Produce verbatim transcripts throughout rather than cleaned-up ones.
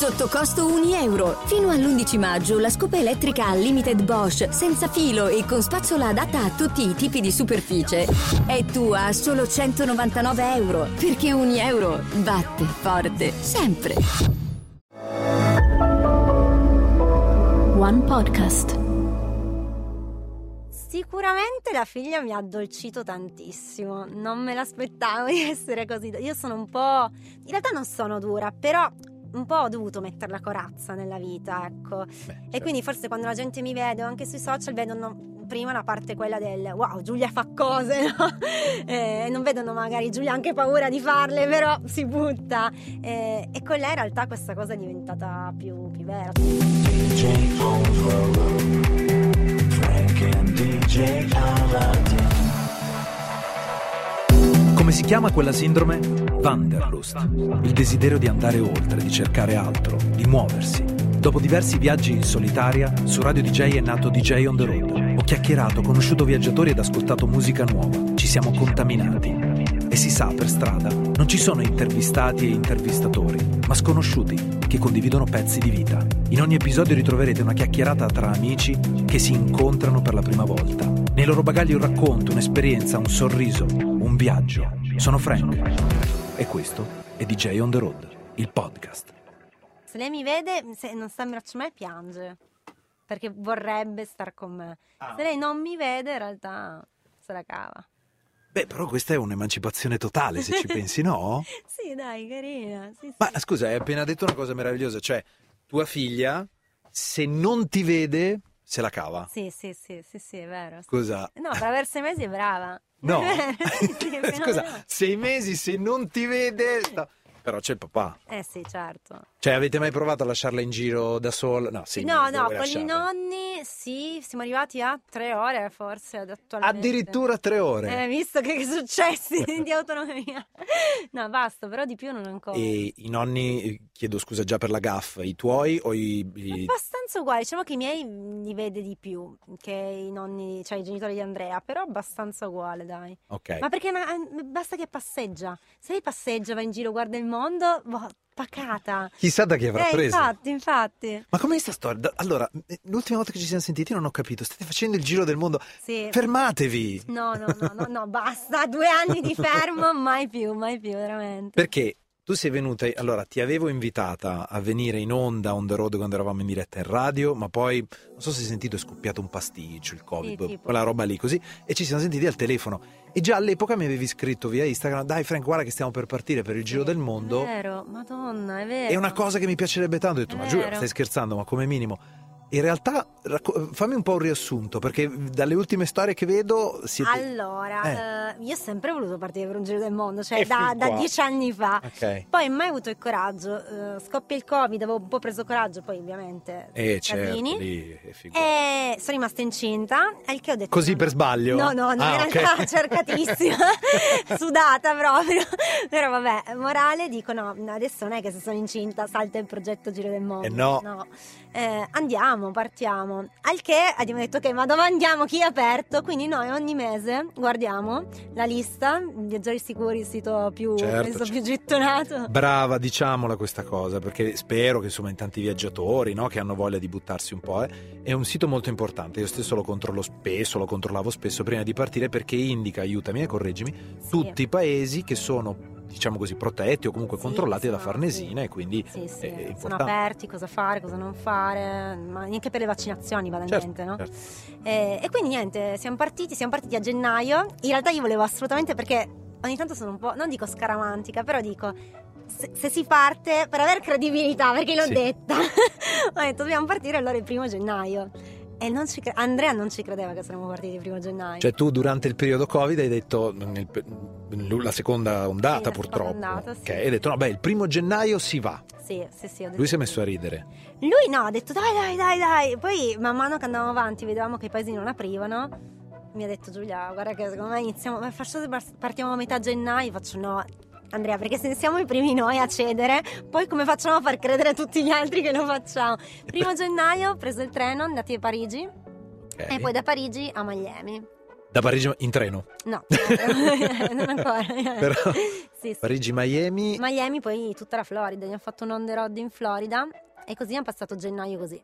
Sotto costo un euro. Fino all'undici maggio la scopa elettrica Unlimited Bosch senza filo e con spazzola adatta a tutti i tipi di superficie è tua a solo centonovantanove euro. Perché un euro batte forte sempre. One Podcast. Sicuramente la figlia mi ha addolcito tantissimo, non me l'aspettavo di essere così. Io sono un po', in realtà non sono dura, però un po' ho dovuto mettere la corazza nella vita, ecco. Beh, certo. E quindi forse quando la gente mi vede, o anche sui social, vedono prima la parte quella del wow, Giulia fa cose, no? E non vedono magari Giulia ha anche paura di farle, però si butta. E, e con lei in realtà questa cosa è diventata più, più vera. D J Frank and D J Aladdin. Come si chiama quella sindrome? Wanderlust, il desiderio di andare oltre, di cercare altro, di muoversi. Dopo diversi viaggi in solitaria, su Radio D J è nato D J on the Road. Ho chiacchierato, conosciuto viaggiatori ed ascoltato musica nuova. Ci siamo contaminati. E si sa, per strada non ci sono intervistati e intervistatori, ma sconosciuti che condividono pezzi di vita. In ogni episodio ritroverete una chiacchierata tra amici che si incontrano per la prima volta. Nei loro bagagli un racconto, un'esperienza, un sorriso, un viaggio. Sono Frank e questo è D J on the Road, il podcast. Se lei mi vede, se non sta in braccio a me, piange perché vorrebbe star con me. Ah. Se lei non mi vede, in realtà se la cava. Beh, però questa è un'emancipazione totale, se ci pensi, no? Sì, dai, carina. Sì, Ma sì. scusa, hai appena detto una cosa meravigliosa, cioè tua figlia, se non ti vede, se la cava. Sì, sì, sì, sì, sì, è vero. Scusa. No, per aver sei mesi è brava. No. sì, sì, Scusa, no. sei mesi, se non ti vede... Sta... Però c'è il papà. Eh sì, certo. Cioè, avete mai provato a lasciarla in giro da sola? No, sì. No, no, con i nonni sì, siamo arrivati a tre ore forse attualmente. Addirittura tre ore? Eh, visto che che successi di autonomia. No, basta, però di più non ancora. E i nonni, chiedo scusa già per la gaffa, i tuoi o i... i... Abbastanza uguali, diciamo che i miei li vede di più che i nonni, cioè i genitori di Andrea, però abbastanza uguale, dai. Ok. Ma perché ma, basta che passeggia. Se lei passeggia, va in giro, guarda il mondo, boh, pacata. Chissà da chi avrà eh, preso. Infatti, infatti. Ma com'è sta storia? Allora, l'ultima volta che ci siamo sentiti non ho capito. State facendo il giro del mondo. Sì. Fermatevi! No, no, no, no, no, basta. Due anni di fermo, mai più, mai più, veramente. Perché tu sei venuta, allora ti avevo invitata a venire in onda on the road quando eravamo in diretta in radio, ma poi non so se hai sentito, è scoppiato un pasticcio, il Covid, sì, quella roba lì così, e ci siamo sentiti al telefono. E già all'epoca mi avevi scritto via Instagram: dai Frank, guarda che stiamo per partire per il giro del mondo. È vero, madonna, è vero. È una cosa che mi piacerebbe tanto. Ho detto: ma Giulia, stai scherzando, ma come minimo. In realtà racco- fammi un po' un riassunto, perché dalle ultime storie che vedo siete... Allora, eh. eh, io ho sempre voluto partire per un giro del mondo, cioè E da, fin da qua. dieci anni fa. Ok. Poi mai avuto il coraggio, eh, scoppia il Covid, avevo un po' preso coraggio, poi ovviamente Eh certo, casini. lì è figo. E sono rimasta incinta, al che ho detto... Così no, per sbaglio? No, no, no, Ah, in ok. realtà cercatissima, sudata proprio. Però vabbè, morale, dico no, adesso non è che se sono incinta salta il progetto Giro del Mondo. Eh no. no. Eh, andiamo, partiamo. Al che abbiamo detto ok, ma dove andiamo? Chi è aperto? Quindi noi ogni mese guardiamo la lista, Viaggiare Sicuri, il sito più, Certo, penso, certo. più gettonato. Brava, diciamola questa cosa, perché spero che insomma in tanti viaggiatori, no, che hanno voglia di buttarsi un po', eh, è un sito molto importante. Io stesso lo controllo spesso, lo controllavo spesso prima di partire, perché indica, aiutami e correggimi, Sì. tutti i paesi che sono, diciamo così, protetti o comunque Sì, controllati sono- dalla Farnesina, sì. e quindi Sì, sì, è sono importante. aperti, cosa fare, cosa non fare, ma neanche per le vaccinazioni banalmente, Certo, no? certo. Eh, e quindi niente, siamo partiti, siamo partiti a gennaio. In realtà io volevo assolutamente, perché ogni tanto sono un po', non dico scaramantica, però dico se, se si parte per avere credibilità, perché l'ho Sì. detta, ho detto dobbiamo partire allora il primo gennaio. E non ci cre- Andrea non ci credeva che saremmo partiti il primo gennaio. Cioè tu durante il periodo Covid hai detto, nel pe- la seconda ondata Sì, la purtroppo, seconda ondata, sì. ok, hai detto no beh il primo gennaio si va. Sì, sì, sì, ho detto Lui si è sì. messo a ridere. Lui no, ha detto dai dai dai dai. Poi man mano che andavamo avanti vedevamo che i paesi non aprivano. Mi ha detto Giulia, guarda che secondo me iniziamo, ma faccio, partiamo a metà gennaio. Faccio no Andrea, perché se siamo i primi noi a cedere, poi come facciamo a far credere a tutti gli altri che lo facciamo? Primo gennaio ho preso il treno, andati a Parigi, Ok. e poi da Parigi a Miami. Da Parigi in treno? No, non ancora. Però Sì, sì. Parigi, Miami. Miami, poi tutta la Florida. Abbiamo fatto un on the road in Florida e così abbiamo passato gennaio così.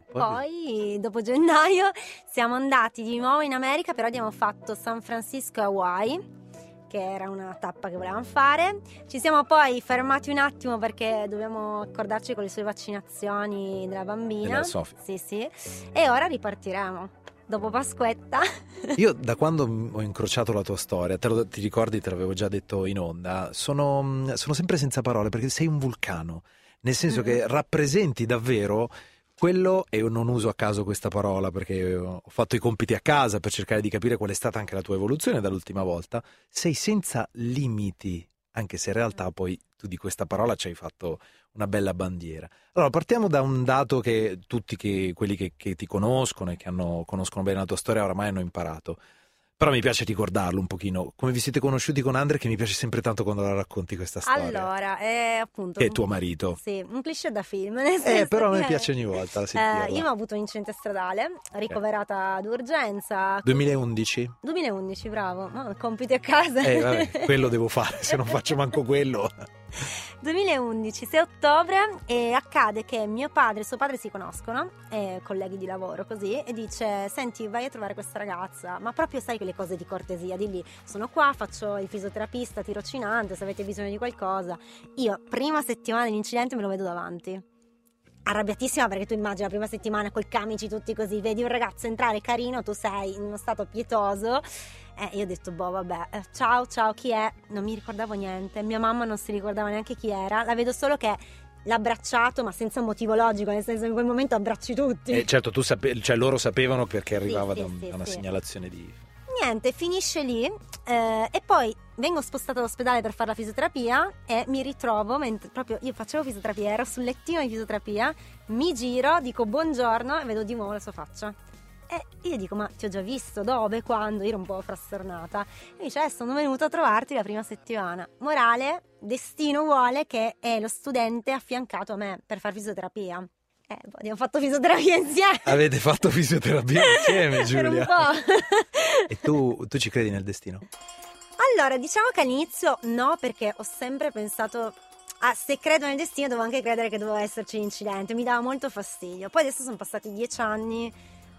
Poi dopo gennaio siamo andati di nuovo in America, però abbiamo fatto San Francisco e Hawaii, che era una tappa che volevamo fare. Ci siamo poi fermati un attimo perché dobbiamo accordarci con le sue vaccinazioni della bambina. Della Sofia. Sì, sì. E ora ripartiremo. Dopo Pasquetta. Io da quando ho incrociato la tua storia, te lo, ti ricordi, te l'avevo già detto in onda, sono, sono sempre senza parole perché sei un vulcano, nel senso Mm-hmm. che rappresenti davvero quello, e io non uso a caso questa parola perché ho fatto i compiti a casa per cercare di capire qual è stata anche la tua evoluzione dall'ultima volta, sei senza limiti, anche se in realtà poi tu di questa parola ci hai fatto una bella bandiera. Allora partiamo da un dato che tutti che, quelli che, che ti conoscono e che hanno, conoscono bene la tua storia oramai hanno imparato, però mi piace ricordarlo un pochino, come vi siete conosciuti con Andre, che mi piace sempre tanto quando la racconti questa storia. Allora, è appunto Che è tuo marito. Sì, un cliché da film. Nel Eh, senso però a me che, piace ogni volta eh, sentirla. io ho avuto un incidente stradale, ricoverata d'urgenza. duemilaundici? duemilaundici, bravo. Ma compiti a casa. Eh vabbè, quello devo fare, se non faccio manco quello. duemilaundici, sei ottobre, e accade che mio padre e suo padre si conoscono, eh, colleghi di lavoro così, e dice: senti, vai a trovare questa ragazza, ma proprio sai quelle cose di cortesia, di lì, sono qua, faccio il fisioterapista, tirocinante, se avete bisogno di qualcosa. Io prima settimana dell'incidente me lo vedo davanti, arrabbiatissima, perché tu immagini la prima settimana coi camici tutti così, vedi un ragazzo entrare carino, tu sei in uno stato pietoso. Eh, io ho detto, boh, vabbè, eh, ciao, ciao, chi è? Non mi ricordavo niente, mia mamma non si ricordava neanche chi era, la vedo solo che l'ha abbracciato, ma senza motivo logico, nel senso che in quel momento abbracci tutti. Eh, certo, tu sape- cioè loro sapevano perché arrivava sì, da, un- sì, da una sì. segnalazione di... Niente, finisce lì, eh, e poi vengo spostata all'ospedale per fare la fisioterapia e mi ritrovo, mentre proprio io facevo fisioterapia, ero sul lettino di fisioterapia, mi giro, dico buongiorno e vedo di nuovo la sua faccia. E io dico, ma ti ho già visto, dove, quando? Io ero un po' frastornata. E dice, eh, sono venuto a trovarti la prima settimana. Morale, destino vuole che è lo studente affiancato a me per fare fisioterapia. Eh, boh, abbiamo fatto fisioterapia insieme. Avete fatto fisioterapia insieme, Per Giulia? un po'. E tu, tu ci credi nel destino? Allora, diciamo che all'inizio no, perché ho sempre pensato, ah, se credo nel destino devo anche credere che doveva esserci l'incidente, mi dava molto fastidio. Poi adesso sono passati dieci anni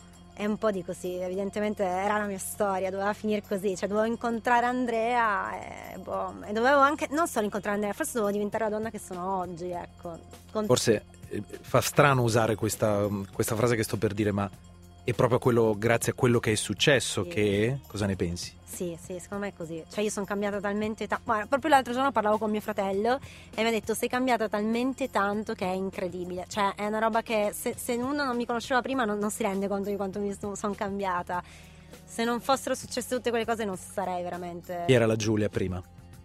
e un po' di così, evidentemente era la mia storia, doveva finire così, cioè dovevo incontrare Andrea e, boh, e dovevo anche, non solo incontrare Andrea, forse dovevo diventare la donna che sono oggi, ecco. Con... Forse eh, fa strano usare questa, questa frase che sto per dire, ma è proprio quello, grazie a quello che è successo, Sì. che... Cosa ne pensi? Sì, sì, secondo me è così. Cioè io sono cambiata talmente tanto. Guarda, proprio l'altro giorno parlavo con mio fratello e mi ha detto sei cambiata talmente tanto che è incredibile. Cioè è una roba che se, se uno non mi conosceva prima non, non si rende conto di quanto mi sono cambiata. Se non fossero successe tutte quelle cose non sarei veramente... Chi era la Giulia prima?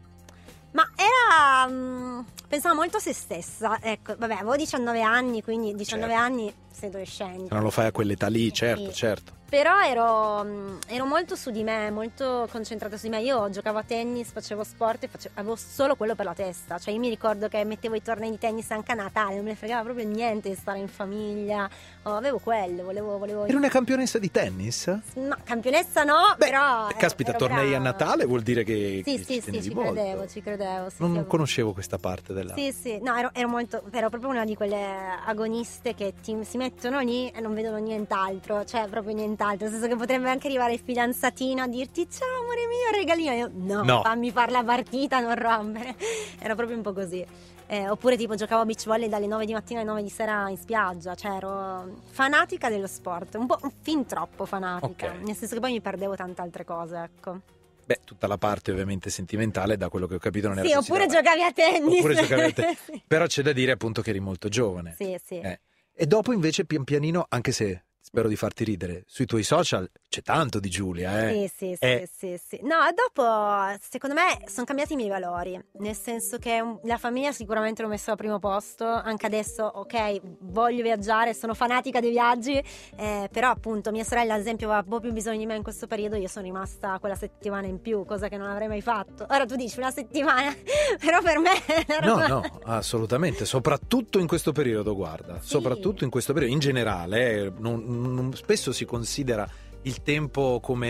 Ma era... mh, pensava molto a se stessa. Ecco, vabbè, avevo diciannove anni, quindi diciannove Certo. anni sei adolescente. Se non lo fai a quell'età lì, certo, Sì. certo. Però ero, mh, ero molto su di me, molto concentrata su di me. Io giocavo a tennis, facevo sport e facevo, avevo solo quello per la testa. Cioè io mi ricordo che mettevo i tornei di tennis anche a Natale, non me ne fregava proprio niente di stare in famiglia. Oh, avevo quello, volevo... volevo... Eri una campionessa di tennis? No, campionessa no, Beh, però... ero- caspita, ero tornei a brava. Natale vuol dire che, Sì, che sì, ci sì, tenevi ci molto. credevo, ci credevo. Sì, Non sì, avevo- conoscevo questa parte della... Sì, sì, no, ero, ero molto, ero proprio una di quelle agoniste che ti, si mettono lì e non vedono nient'altro, cioè proprio nient'altro, nel senso che potrebbe anche arrivare il fidanzatino a dirti ciao amore mio, regalino, io no, No. fammi fare la partita, non rompere, era proprio un po' così. Eh, oppure tipo giocavo a beach volley dalle nove di mattina alle nove di sera in spiaggia, cioè ero fanatica dello sport, un po' fin troppo fanatica, Ok. nel senso che poi mi perdevo tante altre cose, ecco. Beh, tutta la parte ovviamente sentimentale, da quello che ho capito non era Sì, oppure considerata. giocavi a tennis. Oppure giocavi a tennis. Sì. Però c'è da dire appunto che eri molto giovane. Sì, sì. Eh. E dopo invece pian pianino, anche se spero di farti ridere, sui tuoi social c'è tanto di Giulia, eh? Sì, sì, sì, Eh. sì, sì. No, dopo secondo me sono cambiati i miei valori, nel senso che un- la famiglia sicuramente l'ho messa al primo posto, anche adesso, ok, voglio viaggiare, sono fanatica dei viaggi, eh, però appunto mia sorella ad esempio aveva un po' più bisogno di me in questo periodo, io sono rimasta quella settimana in più, cosa che non avrei mai fatto. Ora tu dici una settimana, però per me era No, una- no, assolutamente, soprattutto in questo periodo, guarda, Sì. soprattutto in questo periodo, in generale, eh, non- non- spesso si considera il tempo come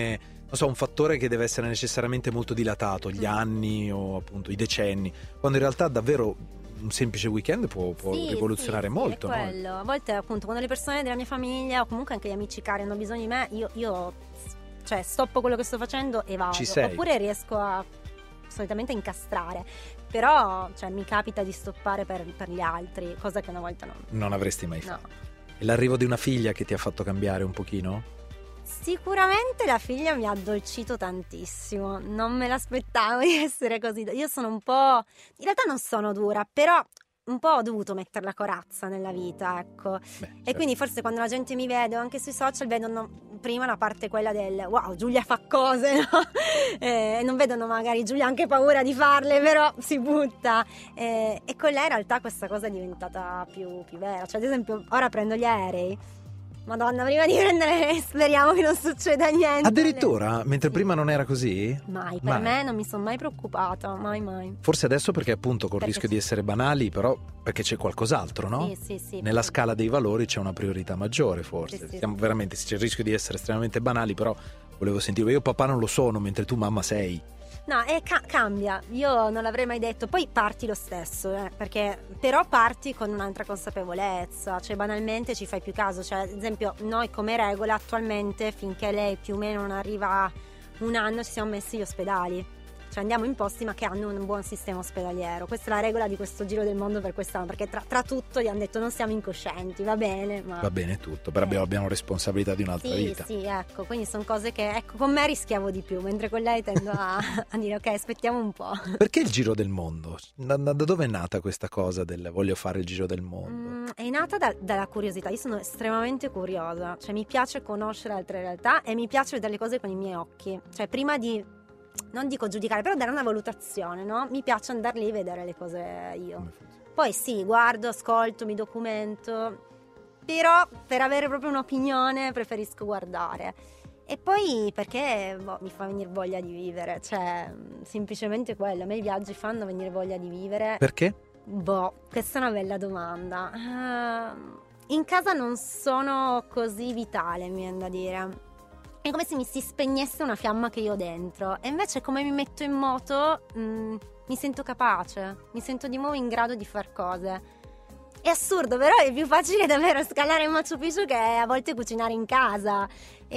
non so, un fattore che deve essere necessariamente molto dilatato, gli anni o appunto i decenni, quando in realtà davvero un semplice weekend può, può Sì, rivoluzionare sì, molto, sì, è no? quello. A volte appunto quando le persone della mia famiglia o comunque anche gli amici cari hanno bisogno di me, io, io cioè stoppo quello che sto facendo e vado. Ci sei. Oppure riesco a solitamente a incastrare, però cioè, mi capita di stoppare per, per gli altri, cosa che una volta non, Non avresti mai no. fatto. E l'arrivo di una figlia che ti ha fatto cambiare un pochino? Sicuramente la figlia mi ha addolcito tantissimo, non me l'aspettavo di essere così. Io sono un po', in realtà non sono dura, però un po' ho dovuto mettere la corazza nella vita, ecco. Beh, E certo. quindi forse quando la gente mi vede, o anche sui social, vedono prima la parte quella del wow, Giulia fa cose, no? E non vedono magari Giulia ha anche paura di farle, però si butta. E, e con lei in realtà questa cosa è diventata più, più vera. Cioè ad esempio ora prendo gli aerei, Madonna, prima di prendere speriamo che non succeda niente. Addirittura, mentre Sì. prima non era così? Mai, per Mai. me non mi sono mai preoccupata, mai mai. Forse adesso perché appunto col Perché rischio sì. di essere banali, però perché c'è qualcos'altro, no? Sì, sì, sì. Nella scala dei valori c'è una priorità maggiore, forse. Sì, sì. Siamo veramente, c'è il rischio di essere estremamente banali, però volevo sentire, io papà non lo sono, mentre tu mamma sei. No, e ca- cambia, io non l'avrei mai detto, poi parti lo stesso, eh, perché però parti con un'altra consapevolezza, cioè banalmente ci fai più caso, cioè ad esempio noi come regola attualmente finché lei più o meno non arriva a un anno ci siamo messi gli ospedali, cioè andiamo in posti ma che hanno un buon sistema ospedaliero, questa è la regola di questo giro del mondo per quest'anno, perché tra, tra tutto gli hanno detto non siamo incoscienti, va bene, ma... Va bene tutto, però Eh. abbiamo, abbiamo responsabilità di un'altra Sì, vita. sì, ecco, quindi sono cose che, ecco, con me rischiavo di più, mentre con lei tendo a, a dire ok, aspettiamo un po'. Perché il giro del mondo? Da, da dove è nata questa cosa del voglio fare il giro del mondo? Mm, è nata da- dalla curiosità, io sono estremamente curiosa, cioè mi piace conoscere altre realtà e mi piace vedere le cose con i miei occhi, cioè prima di, non dico giudicare, però dare una valutazione, no? Mi piace andare lì e vedere le cose io. Come funziona? Poi sì, guardo, ascolto, mi documento, però per avere proprio un'opinione preferisco guardare. E poi perché boh, mi fa venire voglia di vivere, cioè semplicemente quello, a me i viaggi fanno venire voglia di vivere. Perché? Boh, questa è una bella domanda. Ehm, in casa non sono così vitale, mi viene da dire. È come se mi si spegnesse una fiamma che io ho dentro. E invece come mi metto in moto mh, mi sento capace, mi sento di nuovo in grado di far cose. È assurdo, però è più facile davvero scalare in Machu Picchu che a volte cucinare in casa.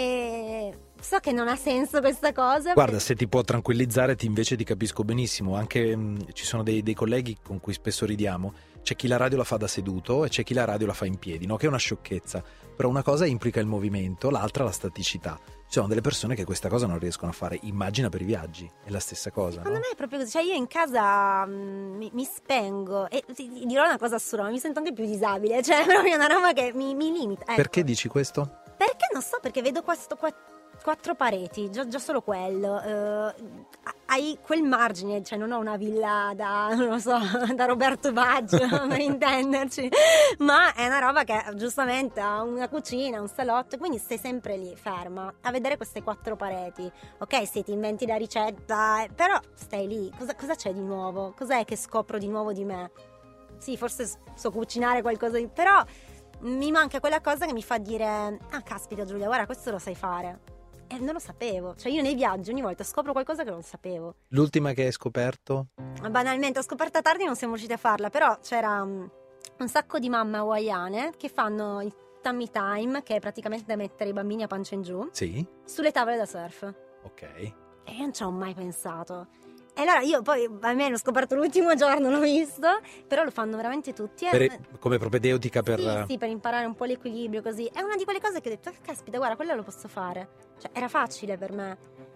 E so che non ha senso questa cosa. Guarda, se ti può tranquillizzare, ti invece ti capisco benissimo. Anche mh, ci sono dei, dei colleghi con cui spesso ridiamo. C'è chi la radio la fa da seduto e c'è chi la radio la fa in piedi, no? Che è una sciocchezza. Però una cosa implica il movimento, l'altra la staticità. Ci sono delle persone che questa cosa non riescono a fare. Immagina per i viaggi, è la stessa cosa, Secondo no? me è proprio così, cioè io in casa mh, mi, mi spengo e ti, ti dirò una cosa assurda, ma mi sento anche più disabile, cioè è proprio una roba che mi, mi limita. Ecco. Perché dici questo? Perché non so, perché vedo questo qua, quattro pareti, già, già solo quello, eh, hai quel margine, cioè non ho una villa da, non lo so, da Roberto Baggio per intenderci, ma è una roba che giustamente ha una cucina, un salotto, quindi stai sempre lì ferma a vedere queste quattro pareti. Ok, sì, ti inventi la ricetta, eh, però stai lì, cosa, cosa c'è di nuovo? Cos'è che scopro di nuovo di me? Sì, forse so cucinare qualcosa di... però mi manca quella cosa che mi fa dire ah caspita Giulia, guarda, questo lo sai fare. E non lo sapevo, cioè io nei viaggi ogni volta scopro qualcosa che non sapevo. L'ultima che hai scoperto? Banalmente ho scoperta tardi, non siamo riusciti a farla, però c'era um, un sacco di mamme hawaiane che fanno il tummy time, che è praticamente da mettere i bambini a pancia in giù, Sì? sulle tavole da surf. Ok. E io non ci ho mai pensato. E allora io poi almeno ho scoperto l'ultimo giorno, l'ho visto, però lo fanno veramente tutti. E- Per- come propedeutica per... Sì, sì, per imparare un po' l'equilibrio così. È una di quelle cose che ho detto, ah, caspita, guarda, quello lo posso fare. Cioè, era facile per me.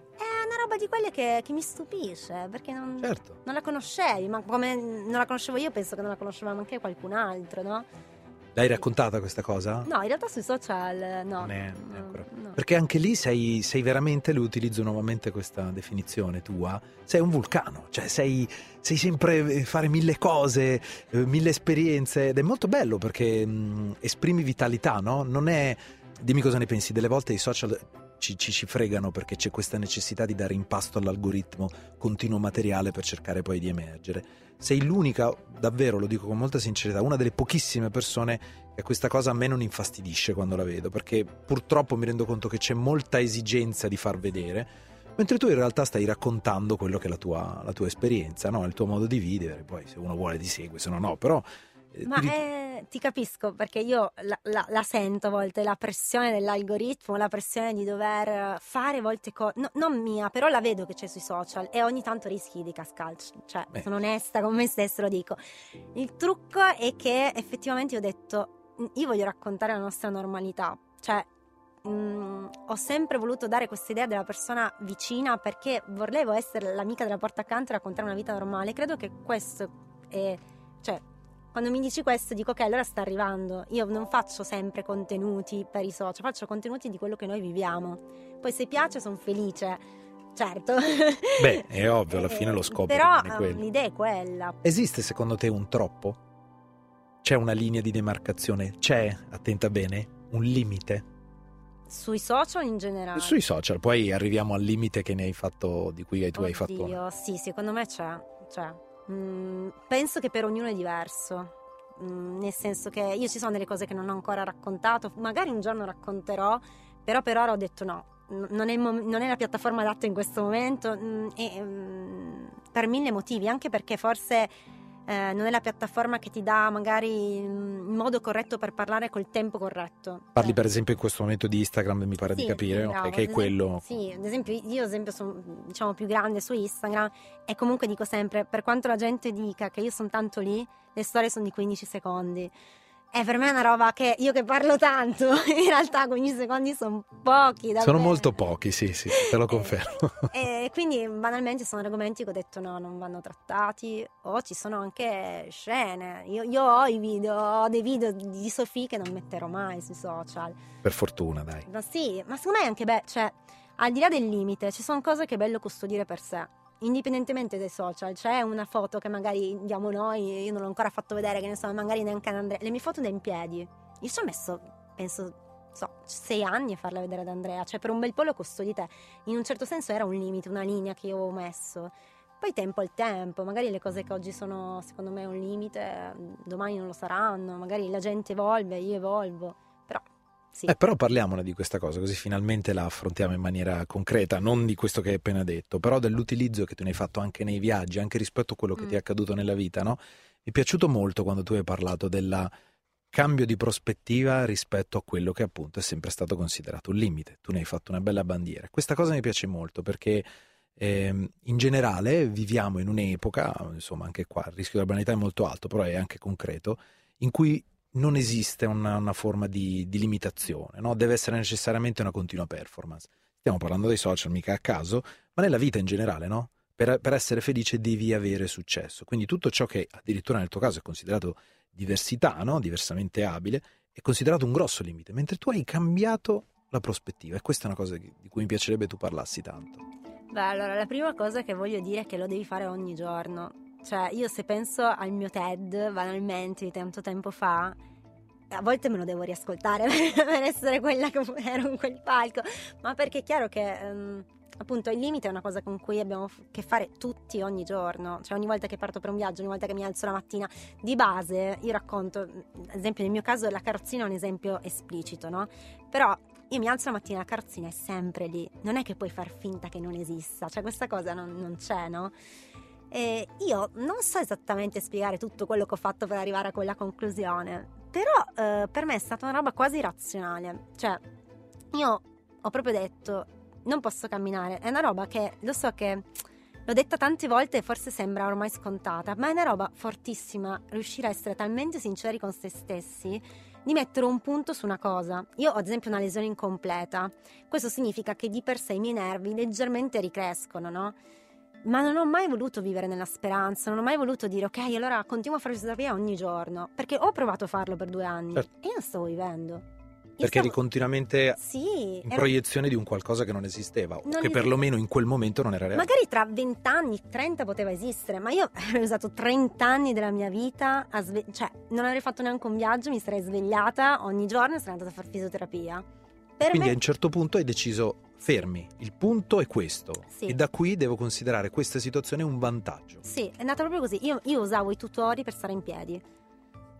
È una roba di quelle che, che mi stupisce, perché non, Certo. non la conoscevi, ma come non la conoscevo io, penso che non la conosceva anche qualcun altro, no? L'hai raccontata questa cosa? No, in realtà sui social no. Non è- no, ancora. no. Perché anche lì sei, sei veramente, le utilizzo nuovamente questa definizione tua, sei un vulcano, cioè sei, sei sempre eh, fare mille cose, eh, mille esperienze, ed è molto bello perché mh, esprimi vitalità, no? Non è, dimmi cosa ne pensi, delle volte i social ci, ci, ci fregano perché c'è questa necessità di dare in pasto all'algoritmo continuo materiale per cercare poi di emergere. Sei l'unica, davvero lo dico con molta sincerità, una delle pochissime persone E questa cosa a me non infastidisce quando la vedo, perché purtroppo mi rendo conto che c'è molta esigenza di far vedere, mentre tu in realtà stai raccontando quello che è la tua, la tua esperienza, no? Il tuo modo di vivere. Poi se uno vuole ti segue, se no no, però eh, Ma ti- eh, ti capisco, perché io la, la- la sento a volte, la pressione dell'algoritmo, la pressione di dover fare a volte cose, non mia, però la vedo che c'è sui social e ogni tanto rischi di cascarci, cioè Beh. sono onesta con me stesso, lo dico. Il trucco è che effettivamente io ho detto, io voglio raccontare la nostra normalità, cioè mm, ho sempre voluto dare questa idea della persona vicina, perché volevo essere l'amica della porta accanto e raccontare una vita normale. Credo che questo è, cioè, quando mi dici questo dico ok, allora sta arrivando. Io non faccio sempre contenuti per i social, faccio contenuti di quello che noi viviamo. Poi se piace sono felice, certo. Beh, è ovvio, alla fine lo scopo Però rimane eh, quello. l'idea è quella. Esiste secondo te un troppo? C'è una linea di demarcazione? C'è, attenta bene, un limite? Sui social in generale. Sui social, poi arriviamo al limite che ne hai fatto, di cui tu hai fatto. Oddio, sì, secondo me c'è, c'è. Mm, penso che per ognuno è diverso. Mm, nel senso che io ci sono delle cose che non ho ancora raccontato, magari un giorno racconterò, però per ora ho detto no, n- non è, il mom- non è la piattaforma adatta in questo momento, mm, e, mm, per mille motivi, anche perché forse eh, non è la piattaforma che ti dà magari mm, il modo corretto per parlare col tempo corretto. Parli Cioè, per esempio in questo momento di Instagram, mi pare di sì, capire, sì, ok, bravo. che è Ad quello. esempio- Sì, ad esempio io ad esempio sono diciamo più grande su Instagram e comunque dico sempre, per quanto la gente dica che io sono tanto lì, le storie sono di quindici secondi. E per me è una roba che io che parlo tanto, in realtà quindici secondi sono pochi. Davvero. Sono molto pochi, sì, sì, te lo confermo. E quindi banalmente sono argomenti che ho detto no, non vanno trattati, o ci sono anche scene. Io, io ho i video, ho dei video di Sofì che non metterò mai sui social. Per fortuna, dai. Ma sì, ma secondo me è anche bello, cioè, al di là del limite, ci sono cose che è bello custodire per sé, indipendentemente dai social. C'è una foto che magari diamo noi, io non l'ho ancora fatto vedere, che ne so, magari neanche ad Andrea, le mie foto da in piedi, io ci ho messo, penso, so, sei anni a farla vedere ad Andrea, cioè per un bel po' lo custodite, in un certo senso era un limite, una linea che io avevo messo. Poi tempo al tempo, magari le cose che oggi sono secondo me un limite, domani non lo saranno, magari la gente evolve, io evolvo, però sì. Eh, però parliamone di questa cosa, così finalmente la affrontiamo in maniera concreta, non di questo che hai appena detto, però dell'utilizzo che tu ne hai fatto anche nei viaggi, anche rispetto a quello che Mm. ti è accaduto nella vita, no? Mi è piaciuto molto quando tu hai parlato del cambio di prospettiva rispetto a quello che appunto è sempre stato considerato un limite. Tu ne hai fatto una bella bandiera. Questa cosa mi piace molto perché ehm, in generale viviamo in un'epoca, insomma anche qua il rischio della banalità è molto alto, però è anche concreto, in cui non esiste una, una forma di, di limitazione, no? Deve essere necessariamente una continua performance. Stiamo parlando dei social, mica a caso, ma nella vita in generale, no? Per, per essere felice devi avere successo. Quindi tutto ciò che addirittura nel tuo caso è considerato diversità, no? Diversamente abile, è considerato un grosso limite, mentre tu hai cambiato la prospettiva. E questa è una cosa di cui mi piacerebbe tu parlassi tanto. Beh, allora, la prima cosa che voglio dire è che lo devi fare ogni giorno. Cioè, io se penso al mio TED, banalmente, di tanto tempo fa, a volte me lo devo riascoltare per essere quella che ero in quel palco. Ma perché è chiaro che, um, appunto, il limite è una cosa con cui abbiamo che fare tutti ogni giorno. Cioè, ogni volta che parto per un viaggio, ogni volta che mi alzo la mattina, di base, io racconto, ad esempio nel mio caso la carrozzina è un esempio esplicito, no? Però io mi alzo la mattina, la carrozzina è sempre lì, non è che puoi far finta che non esista, cioè questa cosa non, non c'è, no? E io non so esattamente spiegare tutto quello che ho fatto per arrivare a quella conclusione, però eh, per me è stata una roba quasi razionale, cioè io ho proprio detto non posso camminare, è una roba che lo so che l'ho detta tante volte e forse sembra ormai scontata, ma è una roba fortissima riuscire a essere talmente sinceri con se stessi di mettere un punto su una cosa. Io ho ad esempio una lesione incompleta, questo significa che di per sé i miei nervi leggermente ricrescono, no? Ma non ho mai voluto vivere nella speranza, non ho mai voluto dire ok, allora continuo a fare fisioterapia ogni giorno, perché ho provato a farlo per due anni Certo. e io non stavo vivendo. Io Perché stavo... eri continuamente Sì, in era- proiezione di un qualcosa che non esisteva, o Non che esiste. perlomeno in quel momento non era reale. magari tra venti anni, trenta poteva esistere, ma io avrei usato trenta anni della mia vita a sve- cioè non avrei fatto neanche un viaggio, mi sarei svegliata ogni giorno e sarei andata a fare fisioterapia. Per Quindi me a un certo punto hai deciso, fermi, il punto è questo, Sì. e da qui devo considerare questa situazione un vantaggio. sì, è andata proprio così. Io, io usavo i tutori per stare in piedi.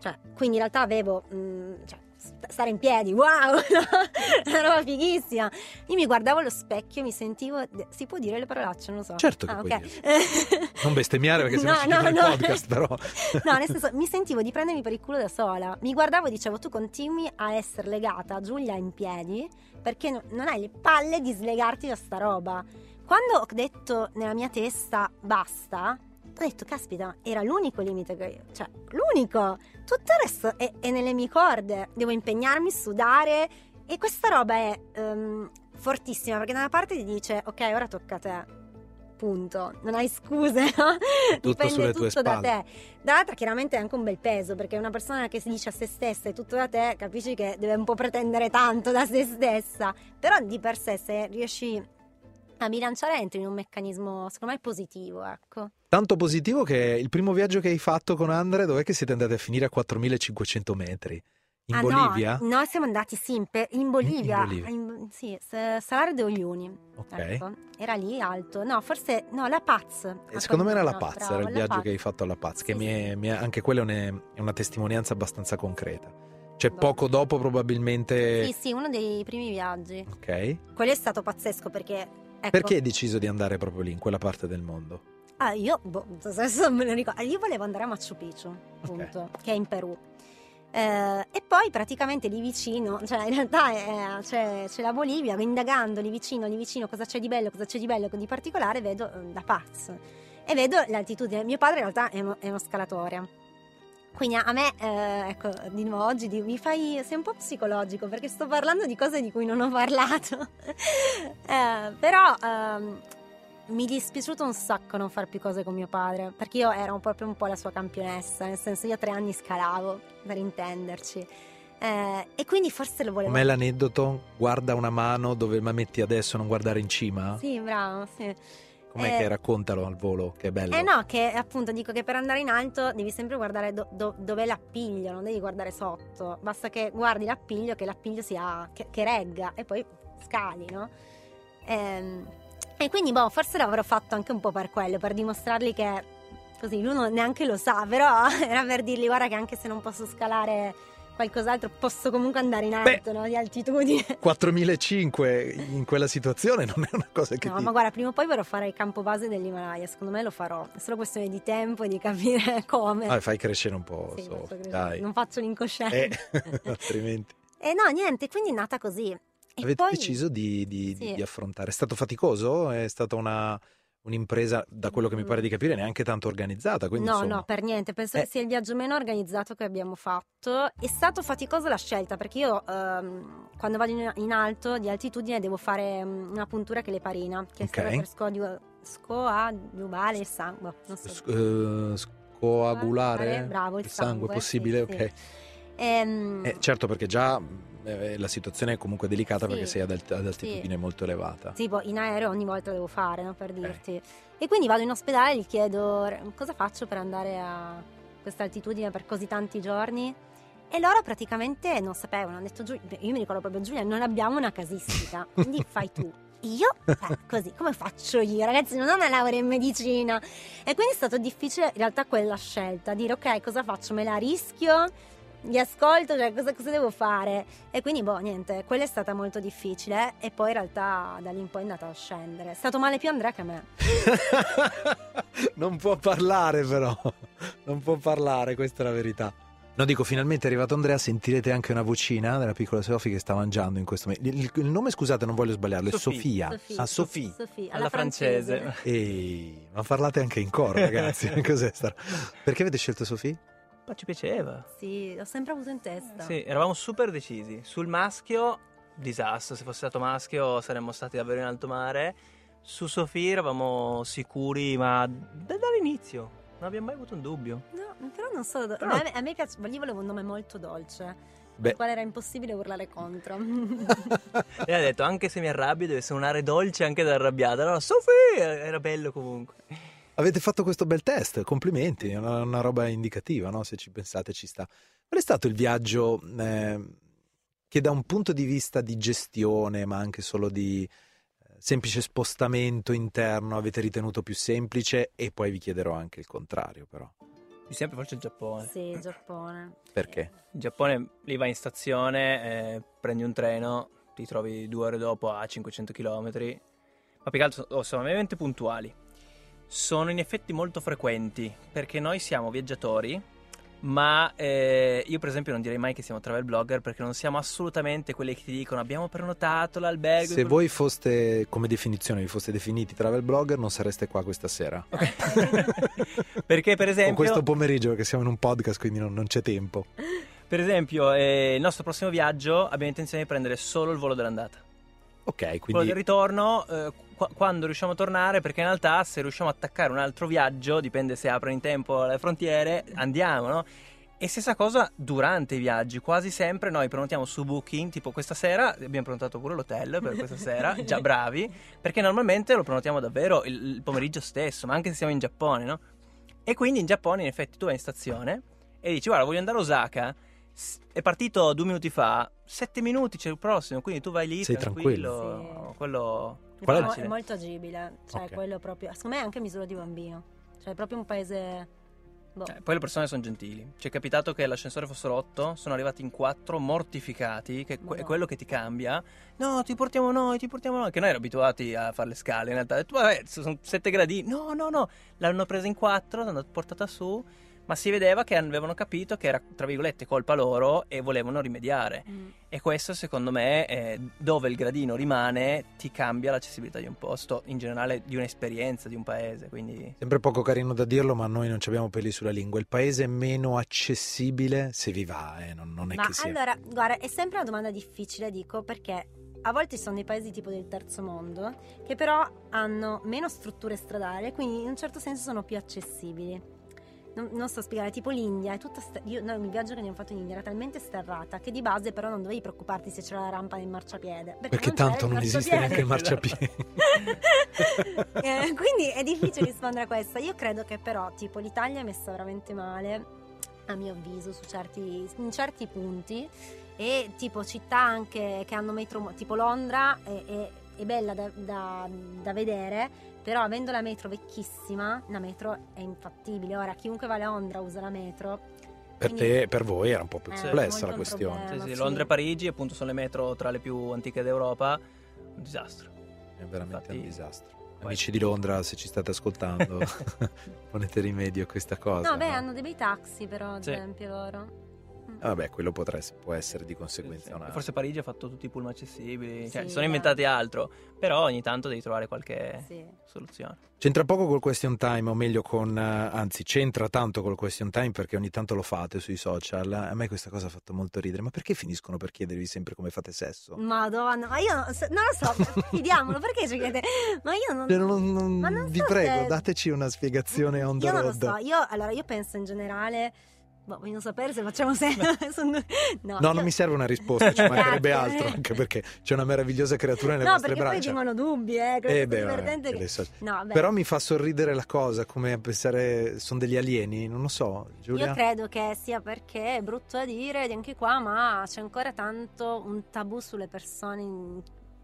Cioè, quindi in realtà avevo, mh, cioè, st- stare in piedi, wow, no? Una roba fighissima. Io mi guardavo allo specchio, mi sentivo, si può dire le parolacce, non lo so. Certo che ah, puoi ok. dire. Non bestemmiare perché sennò No, ci no, chiudono no. il podcast, però. No, nel senso, mi sentivo di prendermi per il culo da sola. Mi guardavo e dicevo, tu continui a essere legata a Giulia in piedi perché no- non hai le palle di slegarti da sta roba. Quando ho detto nella mia testa basta, ho detto, caspita, era l'unico limite che io, cioè, l'unico. Tutto il resto è, è nelle mie corde. Devo impegnarmi, sudare. E questa roba è ehm, fortissima, perché da una parte ti dice, ok, ora tocca a te. Punto. Non hai scuse, no? Tutto Dipende sulle tutto tue da spalle. te. Dall'altra chiaramente è anche un bel peso, perché una persona che si dice a se stessa è tutto da te, capisci che deve un po' pretendere tanto da se stessa. Però di per sé, se riesci a bilanciare, entri in un meccanismo secondo me positivo, ecco. Tanto positivo che il primo viaggio che hai fatto con Andre, dov'è che siete andati a finire a quattromilacinquecento metri? In Ah, Bolivia? No, noi siamo andati sì, in, pe- in Bolivia, In Bolivia. in- sì, S- Salar de Uyuni. Ok. Ecco. Era lì alto, no, forse no, La Paz. E secondo me era La No, Paz, bravo, era il La viaggio Paz. che hai fatto alla Paz, che Sì, mi è, sì. mi è- anche quella è, un- è una testimonianza abbastanza concreta. Cioè Boh. poco dopo probabilmente... Sì, sì, uno dei primi viaggi. Ok. Quello è stato pazzesco perché, ecco, Perché hai deciso di andare proprio lì, in quella parte del mondo? Ah, io, boh, adesso me lo ricordo. Io volevo andare a Machu Picchu, appunto, che è in Perù. Eh, e poi praticamente lì vicino, cioè in realtà è- c'è, c'è la Bolivia, indagando lì vicino, lì vicino cosa c'è di bello, cosa c'è di bello, di particolare vedo eh, La Paz e vedo l'altitudine. Mio padre in realtà è uno, è uno scalatore. Quindi a me, eh, ecco, di nuovo oggi di- mi fai, sei un po' psicologico perché sto parlando di cose di cui non ho parlato. Eh, però ehm, mi è dispiaciuto un sacco non far più cose con mio padre, perché io ero proprio un po' la sua campionessa, nel senso io a tre anni scalavo, per intenderci. Eh, e quindi forse lo volevo... Com'è l'aneddoto? Guarda una mano dove la metti adesso, non guardare in cima? Sì, bravo, sì. Com'è Eh, che raccontalo al volo, che è bello. Eh no, che appunto dico che per andare in alto devi sempre guardare do- do- dove è l'appiglio, non devi guardare sotto. Basta che guardi l'appiglio, che l'appiglio sia che, che regga e poi scali, no? Ehm, e quindi boh, forse l'avrò fatto anche un po' per quello, per dimostrargli che così lui non- neanche lo sa, però era per dirgli guarda che anche se non posso scalare qualcos'altro posso comunque andare in alto, no? Di altitudine. quattromilacinquecento in quella situazione non è una cosa che No, ti... ma guarda, prima o poi vorrò fare il campo base dell'Himalaya, secondo me lo farò, è solo questione di tempo e di capire come. Ah, fai crescere un po', Sì, Sofì, faccio crescere. dai. Non faccio l'incosciente. Eh, altrimenti... E no, niente, quindi è nata così. E Avete poi... deciso di, di- Sì. di affrontare. È stato faticoso? È stata una, un'impresa, da quello che mi pare di capire, neanche tanto organizzata. Quindi, No, insomma, no, per niente, penso Eh. che sia il viaggio meno organizzato che abbiamo fatto. È stato faticoso la scelta perché io ehm, quando vado in, in alto di altitudine devo fare um, una puntura che l'eparina, che Ok. serve per scoadiu- scoadiuvare il sangue. Non so. s- eh, scoagulare Bravo, il, il sangue, sangue, possibile, sì, ok. sì. Ehm, Eh, certo, perché già eh, la situazione è comunque delicata Sì. perché sei ad, alt- ad altitudine molto elevata. Tipo in aereo ogni volta devo fare, no, per dirti. E quindi vado in ospedale e gli chiedo cosa faccio per andare a questa altitudine per così tanti giorni. E loro praticamente non sapevano, hanno detto Giulia, io mi ricordo proprio Giulia, non abbiamo una casistica, quindi fai tu. Io? Eh, così, come faccio io? Ragazzi, non ho una laurea in medicina. E quindi è stato difficile in realtà quella scelta, dire ok, cosa faccio? Me la rischio? Li ascolto, cioè cosa, cosa devo fare? E quindi boh, niente, quella è stata molto difficile e poi in realtà da lì in poi è andata a scendere. È stato male più Andrea che a me. Non può parlare però, non può parlare, questa è la verità. No, dico, finalmente è arrivato Andrea, sentirete anche una vocina della piccola Sofì che sta mangiando in questo momento. Il, il- il nome, scusate, non voglio sbagliarlo, è Sofì. Sofia. Sofì. Ah, Sofì. Sofì, alla, Alla francese. francese. Ehi, ma parlate anche in coro, ragazzi. Cos'è sta? Perché avete scelto Sofì? Ma ci piaceva. Sì, l'ho sempre avuto in testa. Sì, eravamo super decisi. Sul maschio, disastro. Se fosse stato maschio saremmo stati davvero in alto mare. Su Sofì eravamo sicuri, ma da- dall'inizio. Non abbiamo mai avuto un dubbio. No, però non so, do- Però- ma a me, a me piace, io volevo un nome molto dolce, Beh. il quale era impossibile urlare contro. E ha detto, anche se mi arrabbio deve suonare dolce anche da arrabbiata. Allora, Sofì era bello comunque. Avete fatto questo bel test, complimenti, è una, una roba indicativa, no? Se ci pensate ci sta. Qual è stato il viaggio eh, che da un punto di vista di gestione, ma anche solo di eh, semplice spostamento interno, avete ritenuto più semplice? E poi vi chiederò anche il contrario, però. Di sempre forse il Giappone. Sì, il Giappone. Perché? In Giappone lì vai in stazione, eh, prendi un treno, ti trovi due ore dopo a cinquecento chilometri, ma più che altro oh, sono veramente puntuali. Sono in effetti molto frequenti, perché noi siamo viaggiatori, ma eh, io per esempio non direi mai che siamo travel blogger, perché non siamo assolutamente quelli che ti dicono abbiamo prenotato l'albergo. Se voi foste, come definizione, vi foste definiti travel blogger, non sareste qua questa sera. Okay. Perché per esempio... O questo pomeriggio, perché siamo in un podcast, quindi non, non c'è tempo. Per esempio, eh, il nostro prossimo viaggio abbiamo intenzione di prendere solo il volo dell'andata. Ok, Quello quindi del ritorno, eh, qu- quando riusciamo a tornare, perché in realtà se riusciamo a attaccare un altro viaggio, dipende se aprono in tempo le frontiere, andiamo, no? E stessa cosa durante i viaggi, quasi sempre noi prenotiamo su Booking, tipo questa sera abbiamo prenotato pure l'hotel per questa sera, già bravi, perché normalmente lo prenotiamo davvero il, il pomeriggio stesso, ma anche se siamo in Giappone, no? E quindi in Giappone in effetti tu vai in stazione e dici guarda voglio andare a Osaka, è partito due minuti fa, sette minuti c'è il prossimo, quindi tu vai lì Sei tranquillo, tranquillo. Sì. Quello Qual è È, la- mo- è molto agibile, cioè Ok. quello proprio, secondo me è anche misura di bambino, cioè è proprio un paese, boh. Eh, poi le persone sono gentili. Ci è capitato che l'ascensore fosse rotto, sono arrivati in quattro mortificati, che que- è Madonna. quello che ti cambia. No, ti portiamo noi, ti portiamo noi. Che noi eravamo abituati a fare le scale, in realtà. E tu, vabbè, sono sette gradini. No, no, no. L'hanno presa in quattro, l'hanno portata su. Ma si vedeva che avevano capito che era, tra virgolette, colpa loro e volevano rimediare. Mm. E questo, secondo me, è dove il gradino rimane, ti cambia l'accessibilità di un posto, in generale di un'esperienza, di un paese. Quindi... sempre poco carino da dirlo, ma noi non ci abbiamo peli sulla lingua. Il paese meno accessibile, se vi va, eh, non, non è Ma che sia. allora, guarda, è sempre una domanda difficile, dico, perché a volte ci sono dei paesi tipo del terzo mondo che però hanno meno strutture stradali, quindi in un certo senso sono più accessibili. Non, non so spiegare, tipo l'India è tutta sta- io, noi, il viaggio che abbiamo fatto in India era talmente sterrata che di base però non dovevi preoccuparti se c'era la rampa nel marciapiede, Perché non c'era tanto il non esiste neanche il marciapiede. Eh, quindi è difficile rispondere a questa. Io credo che però tipo l'Italia è messa veramente male, a mio avviso, su certi, in certi punti, e tipo città anche che hanno metro, tipo Londra è, è, è bella da, da, da vedere, però avendo la metro vecchissima, la metro è infattibile. Ora chiunque va a Londra usa la metro. Per quindi- te, per voi era un po' più Eh, complessa molto la un questione. problema. Sì, sì, sì. Londra e Parigi, appunto, sono le metro tra le più antiche d'Europa. Un disastro. È veramente Infatti- un disastro. Amici di Londra, se ci state ascoltando, ponete rimedio a questa cosa. No, beh, no? hanno dei bei taxi però, ad Sì. esempio loro. Ah, vabbè, quello potrà, può essere di conseguenza Sì, sì. una... Forse Parigi ha fatto tutti i pullman accessibili, cioè Sì, si sono dai. inventati altro, però ogni tanto devi trovare qualche Sì. soluzione. C'entra poco col question time, o meglio con... eh, anzi, c'entra tanto col question time perché ogni tanto lo fate sui social. A me questa cosa ha fatto molto ridere. Ma perché finiscono per chiedervi sempre come fate sesso? Madonna, ma io non, so- non lo so, chiediamolo, perché ci chiede? Ma io non, Cioè, non- non- Ma non vi so prego, se- dateci una spiegazione on the io non lo road. so, io, allora, io penso in generale, boh, voglio sapere se facciamo sempre, sono- no, No, io- non mi serve una risposta, ci mancherebbe Grazie. altro, anche perché c'è una meravigliosa creatura nelle no, vostre perché poi braccia. vengono dubbi, eh, quello Eh che beh, è vabbè, divertente che che- le so- no, beh, Però mi fa sorridere la cosa, come a pensare sono degli alieni, non lo so, Giulia. io credo che sia perché è brutto da dire, ed anche qua, ma c'è ancora tanto un tabù sulle persone in-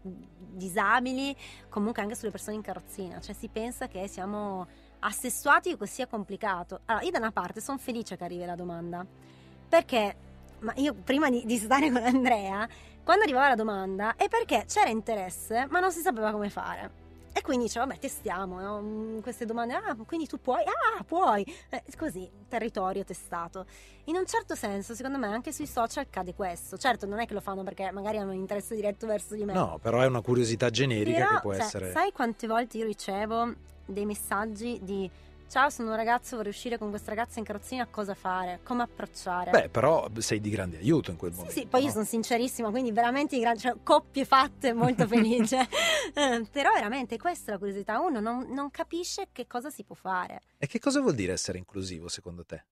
disabili, comunque anche sulle persone in carrozzina, cioè si pensa che siamo assessuati e che sia complicato. Allora, io da una parte sono felice che arrivi la domanda, perché, ma io prima di, di stare con Andrea, quando arrivava la domanda è perché c'era interesse ma non si sapeva come fare. E quindi dicevo, vabbè, testiamo, no? Mm, queste domande, ah, quindi tu puoi, ah, puoi, eh, così, territorio testato. In un certo senso, secondo me, anche sui social cade questo. Certo, non è che lo fanno perché magari hanno un interesse diretto verso di me. No, però è una curiosità generica Però, che può cioè, essere... sai quante volte io ricevo dei messaggi di ciao, sono un ragazzo, vorrei uscire con questa ragazza in carrozzina, cosa fare, come approcciare? Beh, però sei di grande aiuto in quel Sì, momento. sì, poi io no? sono sincerissima, quindi veramente di gran- cioè, coppie fatte, molto felice. Eh, però veramente questa è la curiosità, uno non, non capisce che cosa si può fare. E che cosa vuol dire essere inclusivo, secondo te?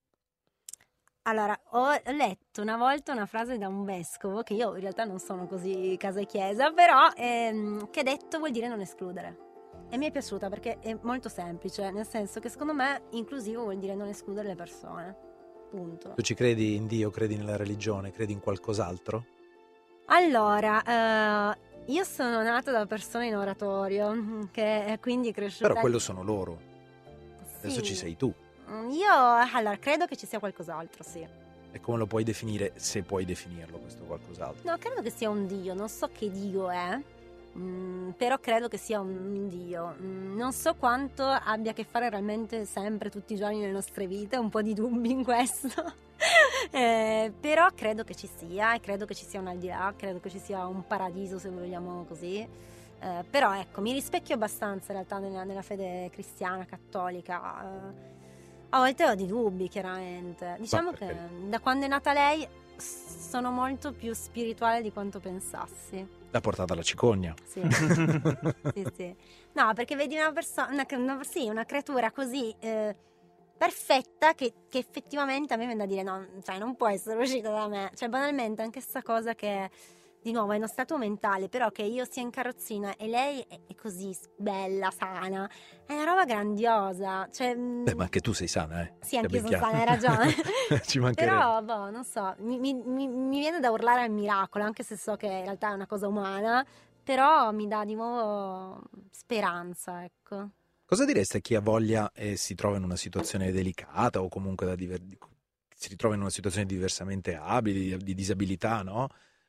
Allora, ho letto una volta una frase da un vescovo, che io in realtà non sono così casa e chiesa, però ehm, che detto vuol dire non escludere. E mi è piaciuta perché è molto semplice, nel senso che secondo me inclusivo vuol dire non escludere le persone. Punto. Tu ci credi in Dio, credi nella religione, credi in qualcos'altro? Allora, eh, io sono nata da persona in oratorio, che è quindi cresciuta... Però quello sono loro. Adesso Sì. ci sei tu. Io, allora, credo che ci sia qualcos'altro, sì. E come lo puoi definire, se puoi definirlo, questo qualcos'altro? No, credo che sia un dio, non so che dio è, mm, però credo che sia un dio. Mm, non so quanto abbia a che fare realmente sempre, tutti i giorni nelle nostre vite, un po' di dubbi in questo. eh, però credo che ci sia, e credo che ci sia un al di là, credo che ci sia un paradiso, se vogliamo così. Eh, però ecco, mi rispecchio abbastanza in realtà nella, nella fede cristiana, cattolica. Eh, a volte ho dei dubbi, chiaramente. Diciamo che da quando è nata lei sono molto più spirituale di quanto pensassi. L'ha portata alla cicogna. Sì, sì, sì. No, perché vedi una persona, una, una, sì, una creatura così eh, perfetta che, che effettivamente a me viene da dire no, cioè non può essere uscita da me. Cioè banalmente anche sta cosa che di nuovo è uno stato mentale, però che io sia in carrozzina e lei è, è così bella, sana, è una roba grandiosa. Cioè, Beh, ma anche tu sei sana, eh? Sì, anche io sono sana, hai ragione. Ci mancherebbe. Però, boh, non so, mi, mi, mi, mi viene da urlare al miracolo, anche se so che in realtà è una cosa umana, però mi dà di nuovo speranza, ecco. Cosa diresti a chi ha voglia e si trova in una situazione delicata o comunque da diver... si ritrova in una situazione diversamente abile, di, di disabilità, no?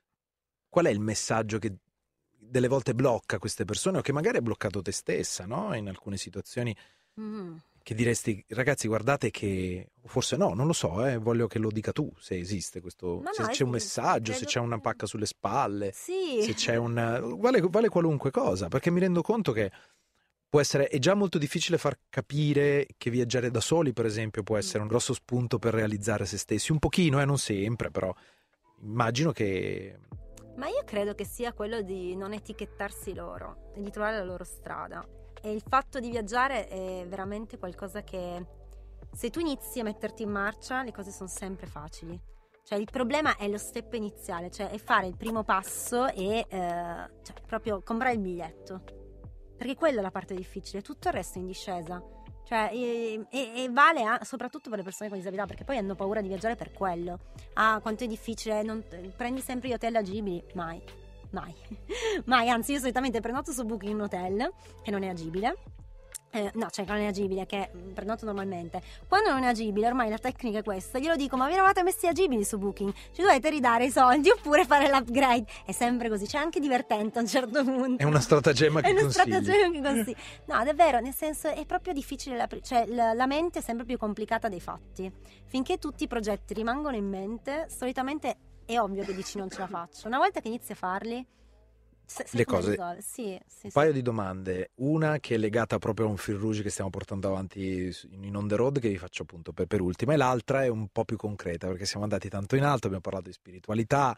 Qual è il messaggio che delle volte blocca queste persone o che magari ha bloccato te stessa, no? In alcune situazioni mm. che diresti, ragazzi, guardate che, forse no, non lo so, eh, voglio che lo dica tu, se esiste questo, Ma se no, c'è un sì, messaggio, se credo c'è una che- pacca sulle spalle, Sì. se c'è un... Vale, vale qualunque cosa, perché mi rendo conto che può essere, è già molto difficile far capire che viaggiare da soli, per esempio, può essere un grosso spunto per realizzare se stessi, un pochino, eh, non sempre, però immagino che... Ma io credo che sia quello di non etichettarsi loro e di trovare la loro strada. E il fatto di viaggiare è veramente qualcosa che, se tu inizi a metterti in marcia, le cose sono sempre facili. Cioè il problema è lo step iniziale, cioè è fare il primo passo e eh, cioè, proprio comprare il biglietto. Perché quella è la parte difficile, tutto il resto è in discesa. Cioè, e, e, e vale a, soprattutto per le persone con disabilità, perché poi hanno paura di viaggiare per quello. Ah, quanto è difficile, non, prendi sempre gli hotel agibili? Mai, mai, mai, anzi io solitamente prenoto su Booking un hotel che non è agibile. Eh, no, cioè che non è agibile, che prenoto normalmente. Quando non è agibile, ormai la tecnica è questa, glielo dico, ma vi eravate messi agibili su Booking? Ci dovete ridare i soldi oppure fare l'upgrade. È sempre così, c'è anche divertente a un certo punto. È una stratagemma che È una consigli. stratagemma che consigli. No, davvero, nel senso è proprio difficile, la, cioè la, la mente è sempre più complicata dei fatti. Finché tutti i progetti rimangono in mente, solitamente è ovvio che dici non ce la faccio. Una volta che inizi a farli, se, Le cose. Sì, sì, Un paio sì. di domande, una che è legata proprio a un fil rouge che stiamo portando avanti in On The Road, che vi faccio appunto per, per ultima, e l'altra è un po' più concreta perché siamo andati tanto in alto, abbiamo parlato di spiritualità,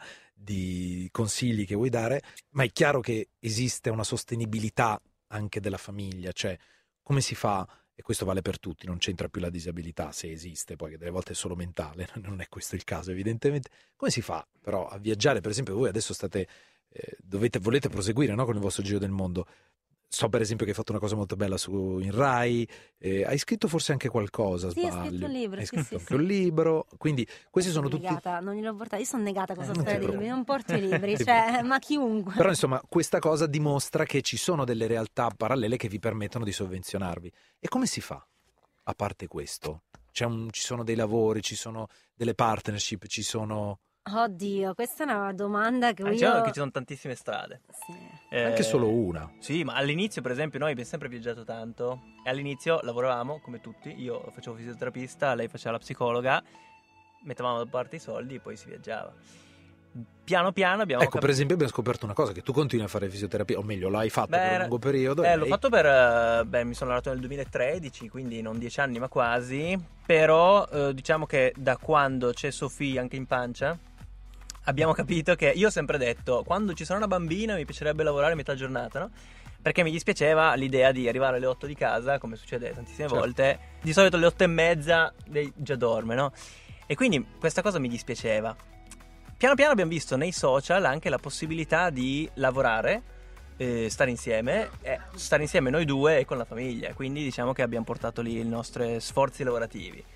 di consigli che vuoi dare, ma è chiaro che esiste una sostenibilità anche della famiglia, cioè come si fa, e questo vale per tutti, non c'entra più la disabilità se esiste, poi che delle volte è solo mentale, non è questo il caso evidentemente, come si fa però a viaggiare? Per esempio voi adesso state... Eh, dovete, volete proseguire, no, con il vostro giro del mondo. So per esempio che hai fatto una cosa molto bella su in Rai, eh, hai scritto forse anche qualcosa, Sì, ho sbaglio? scritto un libro, Hai sì, scritto sì, anche sì. un libro, quindi questi sono tutti... Negata, non gliel'ho portato. Io sono negata a questa Eh, non storia ti dei libri, preoccupare. non porto i libri, Ti cioè, preoccupare. ma chiunque. Però insomma questa cosa dimostra che ci sono delle realtà parallele che vi permettono di sovvenzionarvi. E come si fa? A parte questo, C'è un, ci sono dei lavori, ci sono delle partnership, ci sono... Oddio, questa è una domanda che Ah, io... diciamo che ci sono tantissime strade. Sì. Eh, Anche solo una. Sì, ma all'inizio, per esempio, noi abbiamo sempre viaggiato tanto. E all'inizio lavoravamo come tutti. Io facevo fisioterapista, lei faceva la psicologa. Mettevamo da parte i soldi e poi si viaggiava. Piano piano abbiamo... Ecco, cap- per esempio abbiamo scoperto una cosa, che tu continui a fare fisioterapia, o meglio, l'hai fatto Beh, per un lungo periodo. Eh, e l'ho lei- fatto per... eh, Beh, mi sono laureato nel duemilatredici, quindi non dieci anni ma quasi. Però eh, diciamo che da quando c'è Sofì anche in pancia, abbiamo capito che... Io ho sempre detto, quando ci sarà una bambina mi piacerebbe lavorare metà giornata, no? Perché mi dispiaceva l'idea di arrivare alle otto di casa, come succede tantissime Certo. volte. Di solito alle otto e mezza lei già dorme, no? E quindi questa cosa mi dispiaceva. Piano piano abbiamo visto nei social anche la possibilità di lavorare, eh, stare insieme, eh, stare insieme noi due e con la famiglia. Quindi diciamo che abbiamo portato lì i nostri sforzi lavorativi.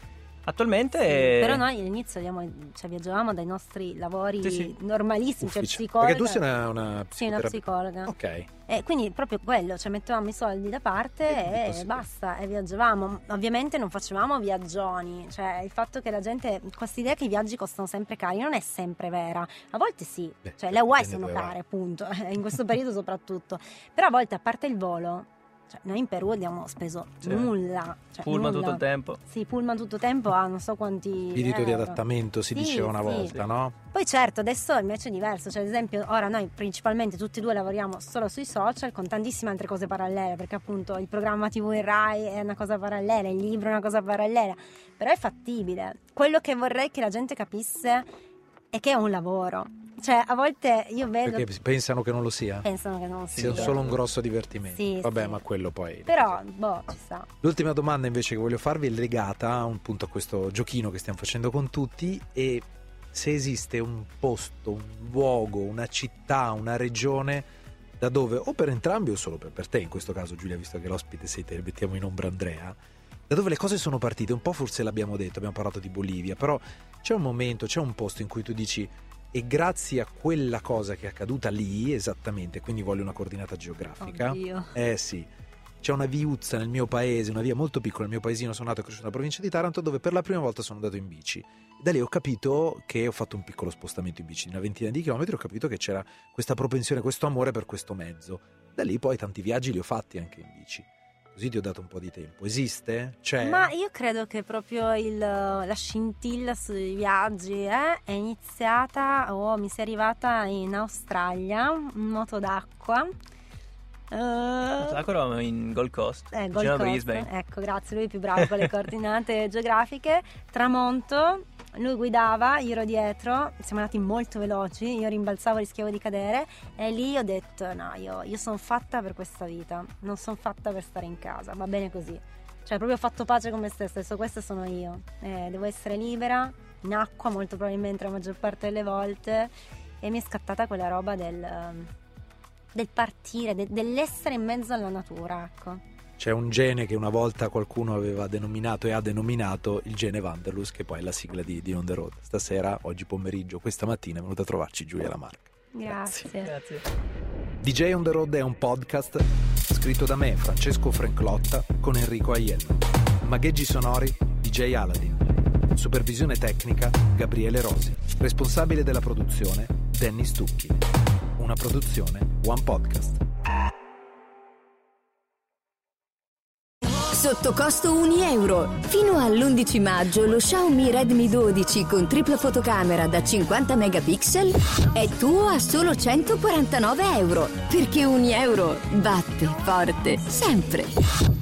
Attualmente Sì, è... però noi all'inizio abbiamo, cioè, viaggiavamo dai nostri lavori Sì, sì. normalissimi, cioè Ufficio. psicologa. Perché tu sei una, una Sì, una psicoterapeuta. psicologa. Ok. E quindi proprio quello, cioè mettevamo i soldi da parte E e così. basta, e viaggiavamo. Ovviamente non facevamo viaggioni, cioè il fatto che la gente, questa idea che i viaggi costano sempre cari non è sempre vera. A volte sì, Beh, cioè le Hawaii dipende sono dove care, appunto, in questo periodo soprattutto. Però a volte, a parte il volo, cioè noi in Perù abbiamo speso Sì. nulla. Cioè, Pullman nulla. tutto il tempo. Sì, Pullman tutto il tempo ha non so quanti Spirito di euro. adattamento si Sì, diceva una sì. volta, no? Poi certo, adesso invece è diverso, cioè ad esempio ora noi principalmente tutti e due lavoriamo solo sui social con tantissime altre cose parallele, perché appunto il programma tivù in Rai è una cosa parallela, il libro è una cosa parallela, però è fattibile. Quello che vorrei che la gente capisse è che è un lavoro, cioè a volte io vedo... Perché pensano che non lo sia? Pensano che non Sia sia. solo un grosso divertimento. Sì, Vabbè, sì. ma quello poi... Però, boh, ci sta. L'ultima domanda invece che voglio farvi è legata a un punto a questo giochino che stiamo facendo con tutti, e se esiste un posto, un luogo, una città, una regione da dove, o per entrambi o solo per, per te in questo caso Giulia, visto che l'ospite sei te, mettiamo in ombra Andrea, da dove le cose sono partite, un po' forse l'abbiamo detto, abbiamo parlato di Bolivia, però c'è un momento, c'è un posto in cui tu dici e grazie a quella cosa che è accaduta lì esattamente, quindi voglio una coordinata geografica. Oddio. Eh sì, c'è una viuzza nel mio paese, una via molto piccola nel mio paesino, sono nato e cresciuto nella provincia di Taranto, dove per la prima volta sono andato in bici. Da lì ho capito che ho fatto un piccolo spostamento in bici di una ventina di chilometri, ho capito che c'era questa propensione, questo amore per questo mezzo. Da lì poi tanti viaggi li ho fatti anche in bici. Così ti ho dato un po' di tempo. Esiste? C'è? Ma io credo che proprio il, la scintilla sui viaggi eh, è iniziata o oh, mi sia arrivata in Australia, in moto d'acqua. Uh, Sacro in Gold Coast, eh, vicino a Gold Coast. Brisbane. Ecco, grazie, lui è più bravo con le coordinate geografiche. Tramonto, lui guidava, io ero dietro, siamo andati molto veloci, io rimbalzavo, rischiavo di cadere, e lì ho detto no, io, io sono fatta per questa vita, non sono fatta per stare in casa, va bene così. Cioè proprio ho fatto pace con me stessa, adesso questa sono io, eh, devo essere libera, in acqua molto probabilmente la maggior parte delle volte, e mi è scattata quella roba del, del partire, de, dell'essere in mezzo alla natura, ecco. C'è un gene che una volta qualcuno aveva denominato e ha denominato il gene Wanderlust, che poi è la sigla di, di On The Road. Stasera, oggi pomeriggio, questa mattina è venuta a trovarci Giulia Lamarca. Grazie. Grazie. D J On The Road è un podcast scritto da me, Francesco Franclotta, con Enrico Aiello. Magheggi sonori, D J Aladdin. Supervisione tecnica, Gabriele Rosi. Responsabile della produzione, Danny Stucchi. Una produzione One Podcast. Sotto costo un euro. Fino all'undici maggio lo Xiaomi Redmi dodici con tripla fotocamera da cinquanta megapixel è tuo a solo centoquarantanove euro. Perché un euro batte forte sempre.